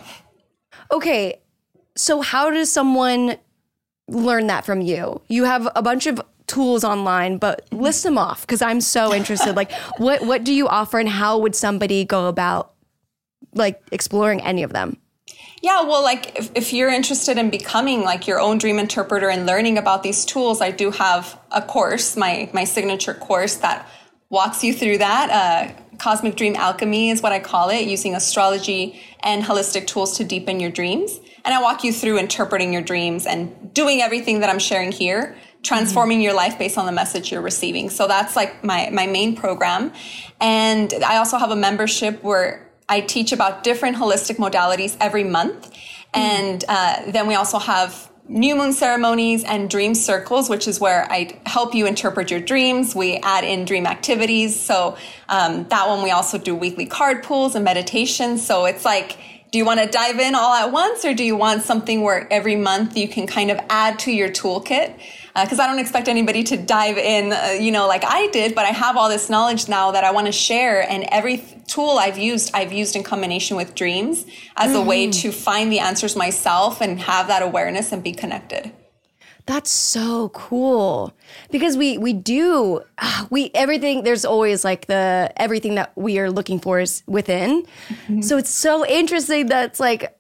[SPEAKER 1] Okay, so how does someone learn that from you? You have a bunch of tools online, but list them off because I'm so interested. Like, what what do you offer and how would somebody go about, like, exploring any of them?
[SPEAKER 4] Yeah, well, like if, if you're interested in becoming like your own dream interpreter and learning about these tools, I do have a course, my my signature course that walks you through that. Uh, Cosmic Dream Alchemy is what I call it, using astrology and holistic tools to deepen your dreams. And I walk you through interpreting your dreams and doing everything that I'm sharing here, transforming mm-hmm. your life based on the message you're receiving. So that's like my my main program. And I also have a membership where I teach about different holistic modalities every month. And uh, then we also have new moon ceremonies and dream circles, which is where I help you interpret your dreams. We add in dream activities. So um, that one, we also do weekly card pulls and meditations. So it's like, do you want to dive in all at once, or do you want something where every month you can kind of add to your toolkit? Because uh, I don't expect anybody to dive in, uh, you know, like I did, but I have all this knowledge now that I want to share. And every th- tool I've used, I've used in combination with dreams as mm-hmm. a way to find the answers myself and have that awareness and be connected.
[SPEAKER 1] That's so cool, because we we do we everything there's always like the everything that we are looking for is within. Mm-hmm. So it's so interesting that it's like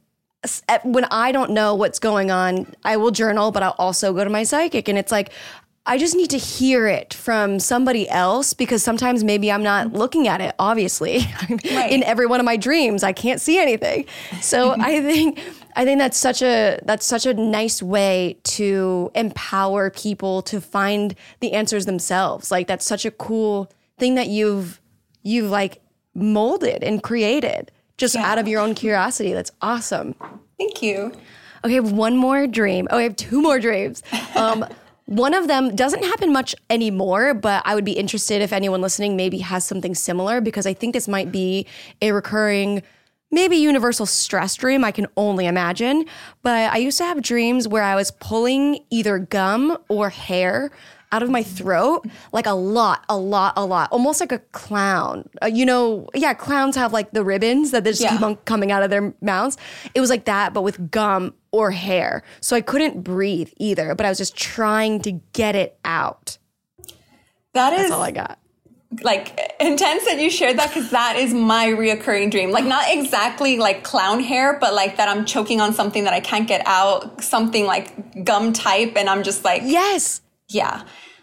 [SPEAKER 1] when I don't know what's going on, I will journal, but I'll also go to my psychic. And it's like, I just need to hear it from somebody else, because sometimes maybe I'm not looking at it, obviously. Right. In every one of my dreams, I can't see anything. So I think I think that's such a that's such a nice way to empower people to find the answers themselves. Like, that's such a cool thing that you've you've like molded and created just yeah. out of your own curiosity. That's awesome.
[SPEAKER 4] Thank you.
[SPEAKER 1] Okay, I have one more dream. Oh, I have two more dreams. Um, one of them doesn't happen much anymore, but I would be interested if anyone listening maybe has something similar, because I think this might be a recurring, maybe universal stress dream. I can only imagine. But I used to have dreams where I was pulling either gum or hair out of my throat, like a lot, a lot, a lot, almost like a clown. Uh, you know, yeah, clowns have like the ribbons that they just yeah. keep on coming out of their mouths. It was like that, but with gum or hair. So I couldn't breathe either, but I was just trying to get it out.
[SPEAKER 4] That is
[SPEAKER 1] That's all I got.
[SPEAKER 4] Like, intense that you shared that, because that is my reoccurring dream. Like, not exactly like clown hair, but like that I'm choking on something that I can't get out, something like gum type, and I'm just like,
[SPEAKER 1] yes.
[SPEAKER 4] Yeah.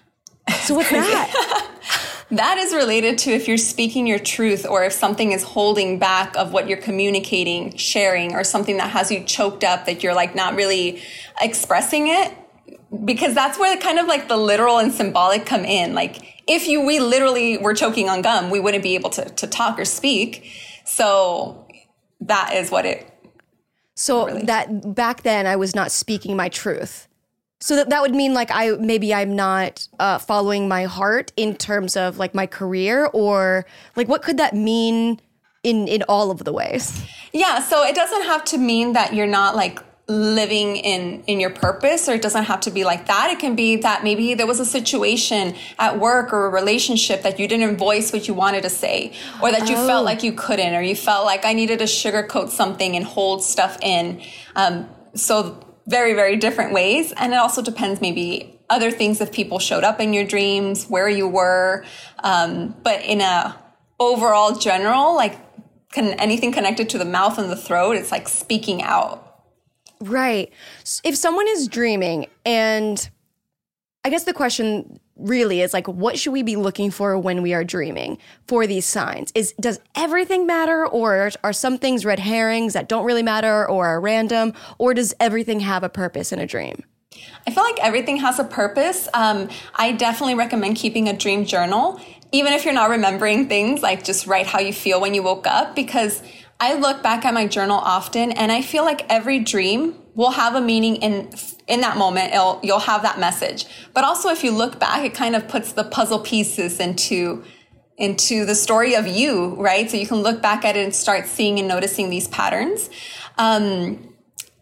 [SPEAKER 1] So what's that?
[SPEAKER 4] That is related to if you're speaking your truth, or if something is holding back of what you're communicating, sharing, or something that has you choked up, that you're like not really expressing it. Because that's where kind of like the literal and symbolic come in. Like, if you we literally were choking on gum, we wouldn't be able to, to talk or speak. So that is what it.
[SPEAKER 1] So
[SPEAKER 4] really.
[SPEAKER 1] that back then I was not speaking my truth. So that, that would mean like I maybe I'm not uh, following my heart in terms of like my career, or like what could that mean in, in all of the ways?
[SPEAKER 4] Yeah, so it doesn't have to mean that you're not like living in, in your purpose, or it doesn't have to be like that. It can be that maybe there was a situation at work or a relationship that you didn't voice what you wanted to say, or that you oh. felt like you couldn't, or you felt like I needed to sugarcoat something and hold stuff in. Um, so very, very different ways. And it also depends maybe other things, if people showed up in your dreams, where you were. Um, but in a overall general, like can anything connected to the mouth and the throat, it's like speaking out.
[SPEAKER 1] Right. If someone is dreaming, and I guess the question really is like, what should we be looking for when we are dreaming for these signs? Is does everything matter, or are some things red herrings that don't really matter or are random, or does everything have a purpose in a dream?
[SPEAKER 4] I feel like everything has a purpose. Um, I definitely recommend keeping a dream journal, even if you're not remembering things, like just write how you feel when you woke up, because I look back at my journal often and I feel like every dream will have a meaning in in that moment. It'll, you'll have that message. But also if you look back, it kind of puts the puzzle pieces into, into the story of you, right? So you can look back at it and start seeing and noticing these patterns. Um,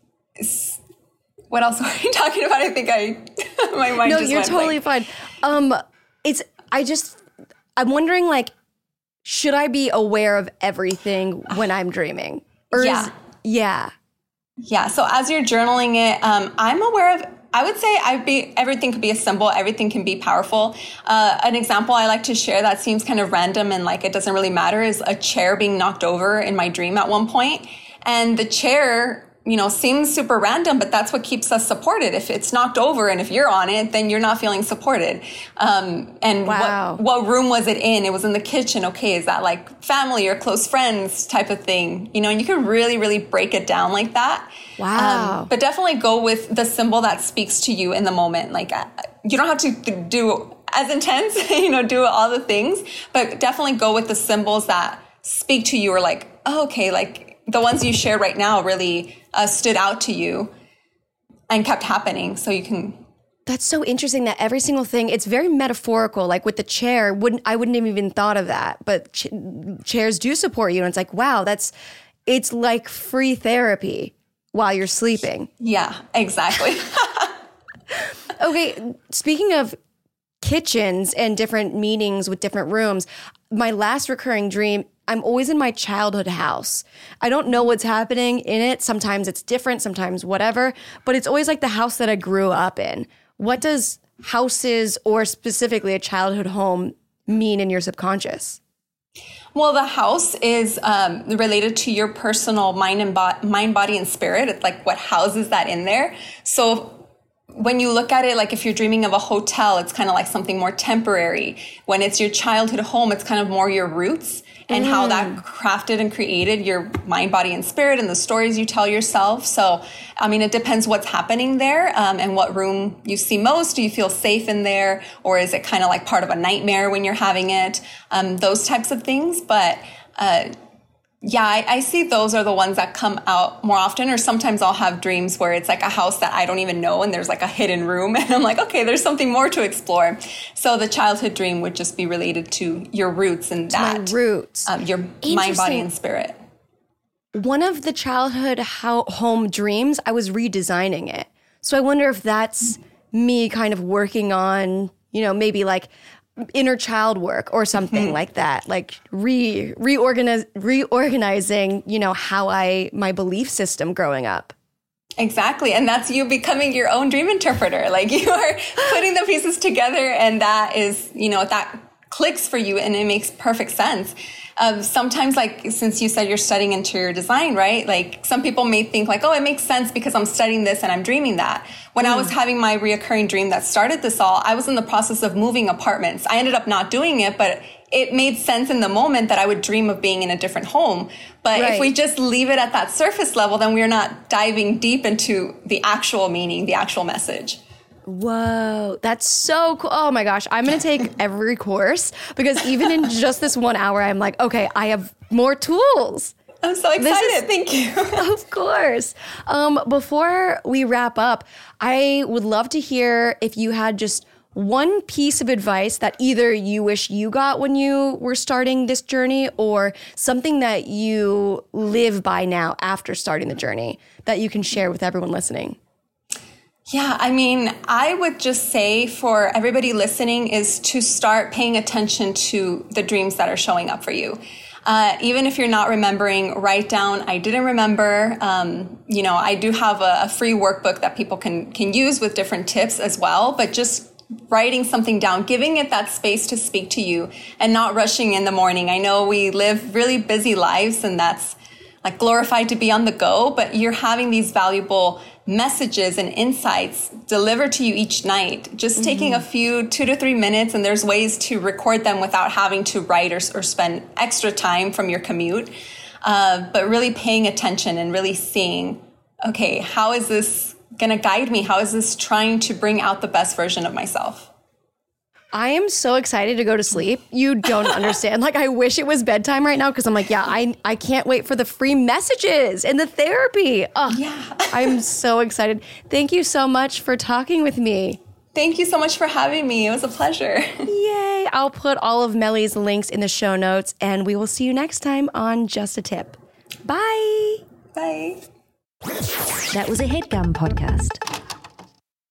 [SPEAKER 4] what else are we talking about? I think I, my mind
[SPEAKER 1] no,
[SPEAKER 4] just
[SPEAKER 1] you're
[SPEAKER 4] went
[SPEAKER 1] totally
[SPEAKER 4] blank.
[SPEAKER 1] fine. Um, it's, I just, I'm wondering like, should I be aware of everything when I'm dreaming? Or
[SPEAKER 4] yeah.
[SPEAKER 1] Is, yeah.
[SPEAKER 4] Yeah. So as you're journaling it, um, I'm aware of, I would say I'd be, everything could be a symbol. Everything can be powerful. Uh, an example I like to share that seems kind of random and like it doesn't really matter is a chair being knocked over in my dream at one point. And the chair, you know, seems super random, but that's what keeps us supported. If it's knocked over and if you're on it, then you're not feeling supported. Um, and
[SPEAKER 1] wow.
[SPEAKER 4] what, what room was it in? It was in the kitchen. Okay. Is that like family or close friends type of thing? You know, and you can really, really break it down like that.
[SPEAKER 1] Wow.
[SPEAKER 4] Um, but definitely go with the symbol that speaks to you in the moment. Like uh, you don't have to do as intense, you know, do all the things, but definitely go with the symbols that speak to you, or like, oh, okay, like, the ones you share right now really uh, stood out to you and kept happening. So you can.
[SPEAKER 1] That's so interesting that every single thing, it's very metaphorical. Like with the chair, wouldn't I wouldn't have even thought of that. But ch- chairs do support you. And it's like, wow, that's, it's like free therapy while you're sleeping.
[SPEAKER 4] Yeah, exactly.
[SPEAKER 1] Okay, speaking of kitchens and different meanings with different rooms, my last recurring dream, I'm always in my childhood house. I don't know what's happening in it. Sometimes it's different, sometimes whatever, but it's always like the house that I grew up in. What does houses, or specifically a childhood home, mean in your subconscious?
[SPEAKER 4] Well, the house is um, related to your personal mind and bo- mind, body, and spirit. It's like what houses that in there. So when you look at it, like if you're dreaming of a hotel, it's kind of like something more temporary. When it's your childhood home, it's kind of more your roots and mm. how that crafted and created your mind, body, and spirit and the stories you tell yourself. So, I mean, it depends what's happening there um, and what room you see most. Do you feel safe in there? Or is it kind of like part of a nightmare when you're having it? Um, those types of things. But uh Yeah, I, I see those are the ones that come out more often, or sometimes I'll have dreams where it's like a house that I don't even know and there's like a hidden room and I'm like, okay, there's something more to explore. So the childhood dream would just be related to your roots and that.
[SPEAKER 1] My roots.
[SPEAKER 4] Um, your mind, body, and spirit.
[SPEAKER 1] One of the childhood ho- home dreams, I was redesigning it. So I wonder if that's me kind of working on, you know, maybe like inner child work or something mm-hmm. like that, like re reorganize reorganizing, you know, how I my belief system growing up.
[SPEAKER 4] Exactly. And that's you becoming your own dream interpreter. Like you are putting the pieces together and that is, you know, that clicks for you and it makes perfect sense. Um, sometimes, like, since you said you're studying interior design, right? Like, some people may think like, oh, it makes sense because I'm studying this and I'm dreaming that. When mm. I was having my reoccurring dream that started this all, I was in the process of moving apartments. I ended up not doing it, but it made sense in the moment that I would dream of being in a different home. But right. if we just leave it at that surface level, then we're not diving deep into the actual meaning, the actual message.
[SPEAKER 1] Whoa, that's so cool. Oh my gosh, I'm going to take every course because even in just this one hour, I'm like, okay, I have more tools.
[SPEAKER 4] I'm so excited. Is, Thank you.
[SPEAKER 1] Of course. Um, before we wrap up, I would love to hear if you had just one piece of advice that either you wish you got when you were starting this journey or something that you live by now after starting the journey that you can share with everyone listening.
[SPEAKER 4] Yeah, I mean, I would just say for everybody listening is to start paying attention to the dreams that are showing up for you. Uh, even if you're not remembering, write down, I didn't remember. Um, you know, I do have a, a free workbook that people can, can use with different tips as well, but just writing something down, giving it that space to speak to you and not rushing in the morning. I know we live really busy lives and that's like glorified to be on the go, but you're having these valuable messages and insights delivered to you each night. Just mm-hmm. taking a few two to three minutes, and there's ways to record them without having to write or, or spend extra time from your commute. Uh, but really paying attention and really seeing, okay, how is this going to guide me? How is this trying to bring out the best version of myself?
[SPEAKER 1] I am so excited to go to sleep. You don't understand. Like, I wish it was bedtime right now because I'm like, yeah, I I can't wait for the free messages and the therapy. Oh, yeah. I'm so excited. Thank you so much for talking with me.
[SPEAKER 4] Thank you so much for having me. It was a pleasure.
[SPEAKER 1] Yay. I'll put all of Melly's links in the show notes, and we will see you next time on Just a Tip. Bye.
[SPEAKER 4] Bye.
[SPEAKER 8] That was a HeadGum podcast.